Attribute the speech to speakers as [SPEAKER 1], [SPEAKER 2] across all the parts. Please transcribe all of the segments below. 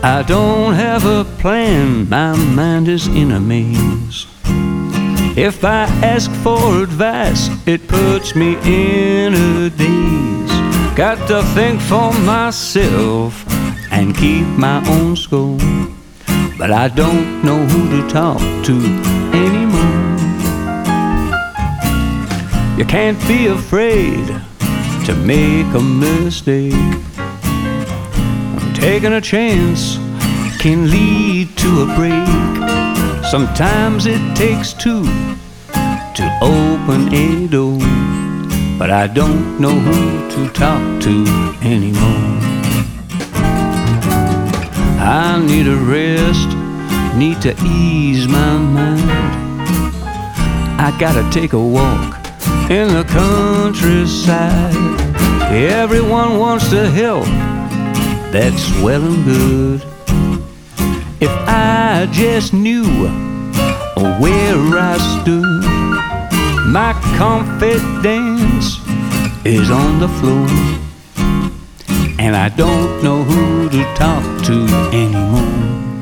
[SPEAKER 1] I don't have a plan, my mind is in a maze. If I ask for advice, it puts me in a daze. Got to think for myself and keep my own score, but I don't know who to talk to anymore. You can't be afraid to make a mistake. Taking a chance can lead to a break. Sometimes it takes two to open a door, but I don't know who to talk to anymore. I need a rest, need to ease my mind. I gotta take a walk in the countryside. Everyone wants to help, that's well and good. If I just knew where I stood, my confidence is on the floor, and I don't know who to talk to anymore.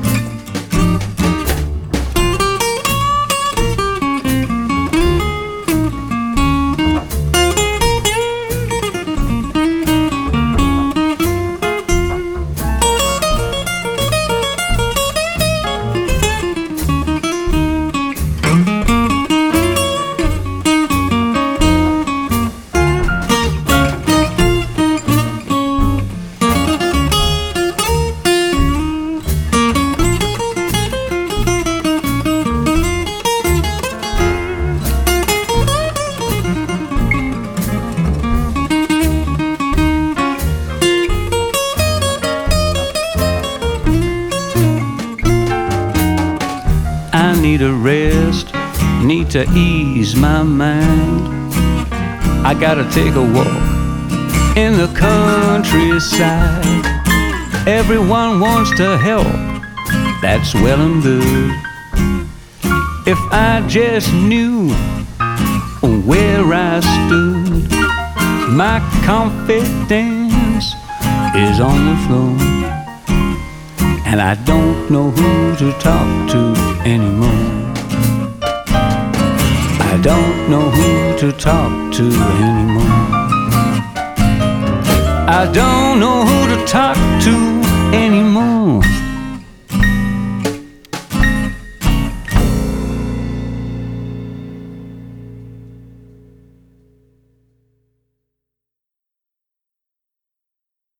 [SPEAKER 1] I need a rest, need to ease my mind. I gotta take a walk in the countryside. Everyone wants to help, that's well and good. If I just knew where I stood, my confidence is on the floor, and I don't know who to talk to anymore. I don't know who to talk to anymore. I don't know who to talk